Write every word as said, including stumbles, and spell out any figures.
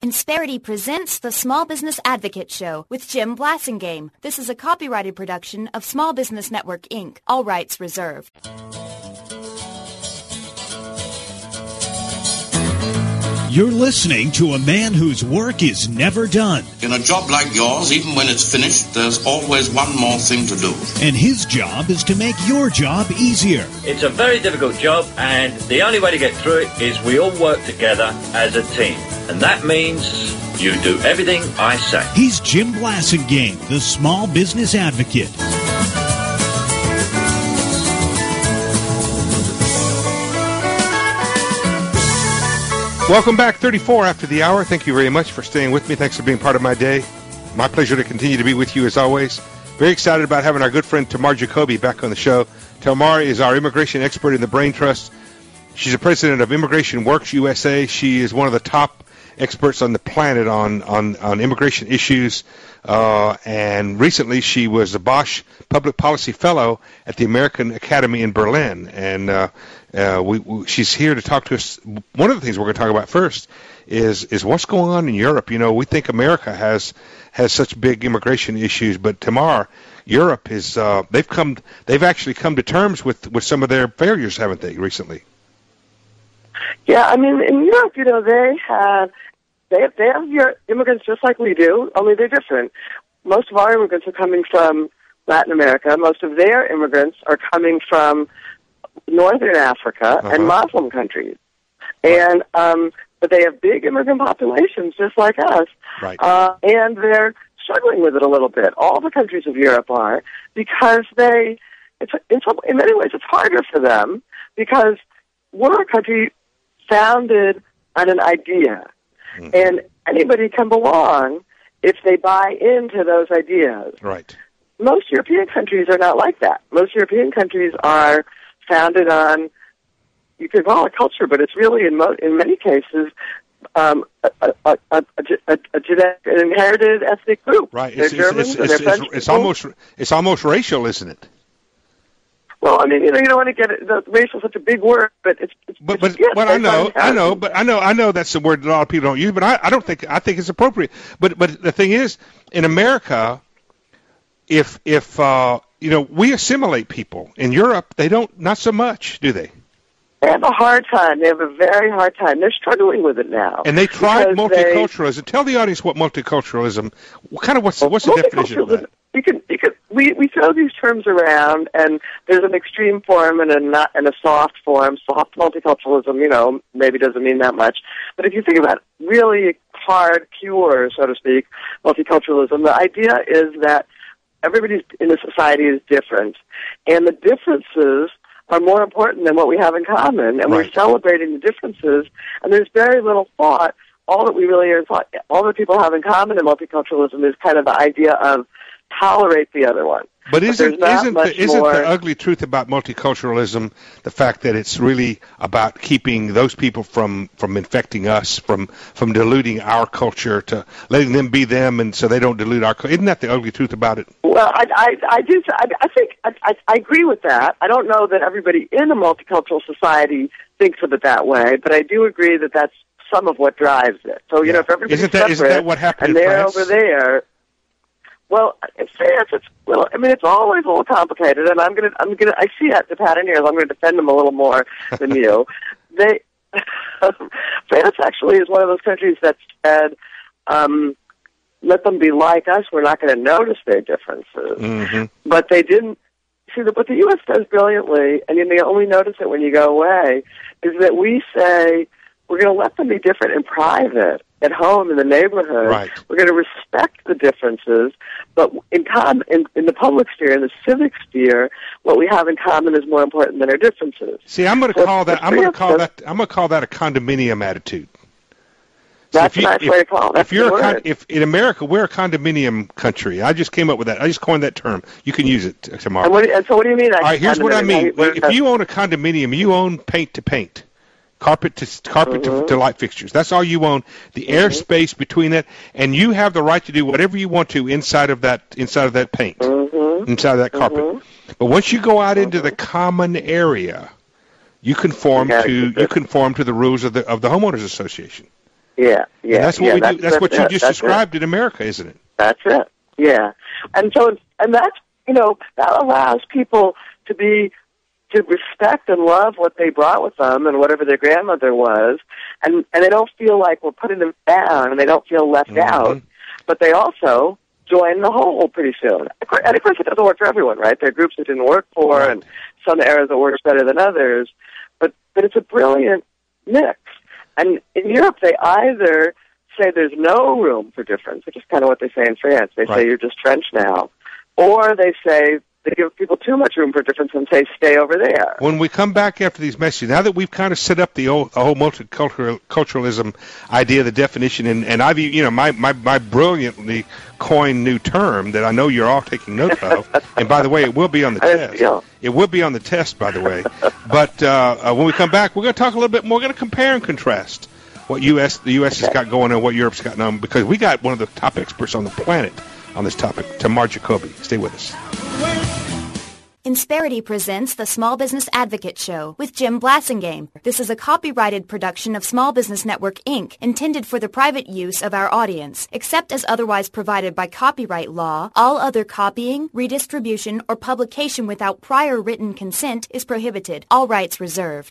Insperity presents the Small Business Advocate Show with Jim Blasingame. This is a copyrighted production of Small Business Network, Incorporated. All rights reserved. You're listening to a man whose work is never done. In a job like yours, even when it's finished, there's always one more thing to do. And his job is to make your job easier. It's a very difficult job, and the only way to get through it is we all work together as a team. And that means you do everything I say. He's Jim Blasingame, the Small Business Advocate. Welcome back, thirty-four after the hour. Thank you very much for staying with me. Thanks for being part of my day. My pleasure to continue to be with you as always. Very excited about having our good friend Tamar Jacoby back on the show. Tamar is our immigration expert in the Brain Trust. She's the president of Immigration Works U S A. She is one of the top experts on the planet on, on, on immigration issues. Uh, and recently she was a Bosch Public Policy Fellow at the American Academy in Berlin. And uh, uh, we, we, she's here to talk to us. One of the things we're going to talk about first is is what's going on in Europe. You know, we think America has has such big immigration issues, but Tamar, Europe is uh, they've come they've actually come to terms with, with some of their failures, haven't they, recently? Yeah, I mean, in Europe, you know, they have they have, they have your immigrants just like we do, only they're different. Most of our immigrants are coming from Latin America. Most of their immigrants are coming from Northern Africa uh-huh. and Muslim countries. And um, but they have big immigrant populations just like us. Right. Uh, and they're struggling with it a little bit. All the countries of Europe are, because they, it's in, some, in many ways, it's harder for them because we're a country founded on an idea. Mm-hmm. And anybody can belong if they buy into those ideas. Right. Most European countries are not like that. Most European countries are founded on, you could call it culture, but it's really, in, mo- in many cases, um, a, a, a, a, a, a genetic, an inherited ethnic group. Right. They're It's, Germans it's, and it's, they're French it's, it's people. almost it's almost racial, isn't it? Well, I mean, you know, you don't want to get it. The racial is such a big word, but it's. it's But it's, but yes, well, I know, I know, inheritance. but I know, I know that's the word that a lot of people don't use. But I, I don't think I think it's appropriate. But but the thing is, in America, if if uh, you know, we assimilate people. In Europe, they don't, not so much, do they? They have a hard time. They have a very hard time. They're struggling with it now. And they tried because multiculturalism. They, Tell the audience what multiculturalism. What kind of what's well, what's the definition of that? You can, you can, we, we throw these terms around, and there's an extreme form and a not and a soft form. Soft multiculturalism, you know, maybe doesn't mean that much. But if you think about really hard, pure, so to speak, multiculturalism, the idea is that everybody in the society is different, and the differences are more important than what we have in common, and Right. we're celebrating the differences, and there's very little thought. All that we really are thought, all that people have in common in multiculturalism is kind of the idea of tolerate the other one. But isn't there's not isn't much the, isn't more- the ugly truth about multiculturalism the fact that it's really about keeping those people from, from infecting us, from from diluting our culture, to letting them be them, and so they don't dilute our culture? Isn't that the ugly truth about it? Well, I, I, I do. I, I think I, I, I agree with that. I don't know that everybody in a multicultural society thinks of it that way, but I do agree that that's some of what drives it. So you Yeah. know, if everybody's Isn't that- separate isn't that what happened and in they're France? over there. Well, in France, it's well. I mean, it's always a little complicated, and I'm gonna, I'm gonna. I see that the Patagoneers. I'm going to defend them a little more than you. They, France actually is one of those countries that said, um, "Let them be like us. We're not going to notice their differences." Mm-hmm. But they didn't. See, what the U S does brilliantly, and you may only notice it when you go away, is that we say we're going to let them be different in private, at home, in the neighborhood. Right. We're going to respect the differences, but in, com- in, in the public sphere, in the civic sphere, what we have in common is more important than our differences. See, I'm going to So call that. the I'm going to call France that. I'm going to call that a condominium attitude. So That's if you- a nice if- way to call it. That's If you're the a con- word. if in America we're a condominium country, I just came up with that. I just coined that term. You can use it t- tomorrow. And, what, do- and so what do you mean? All right, here's what I mean. What- If you own a condominium, you own paint to paint, carpet to carpet Mm-hmm. to, to light fixtures. That's all you own. The airspace between that, and you have the right to do whatever you want to inside of that inside of that paint, Mhm. inside of that carpet. Mhm. But once you go out into the common area, you conform You gotta to keep you it. conform to the rules of the of the homeowners association. Yeah, yeah. And that's what yeah, we that's, do. That's, that's what you it. just that's described it. in America, isn't it? That's it. Yeah. And so, and that's, you know, that allows people to be, to respect and love what they brought with them and whatever their grandmother was, and, and they don't feel like we're putting them down and they don't feel left Mm-hmm. out, but they also join the whole pretty soon. And of course it doesn't work for everyone, right? There are groups it didn't work for Right. and some eras it works better than others, but, but it's a brilliant mix. And in Europe they either say there's no room for difference, which is kind of what they say in France. They Right. say you're just French now. Or they say they give people too much room for difference and say stay over there. When we come back after these messages, now that we've kind of set up the, old, the whole multiculturalism idea, the definition, and, and I've, you know, my, my, my brilliantly coined new term that I know you're all taking note of, and by the way, it will be on the I test. feel. It will be on the test, by the way. But uh, uh, when we come back, we're going to talk a little bit more. We're going to compare and contrast what U S the U S has got going on, what Europe's got on, because we got one of the top experts on the planet on this topic, Tamar Jacoby. Stay with us. Insperity presents the Small Business Advocate Show with Jim Blasingame. This is a copyrighted production of Small Business Network, Incorporated, intended for the private use of our audience. Except as otherwise provided by copyright law, all other copying, redistribution, or publication without prior written consent is prohibited. All rights reserved.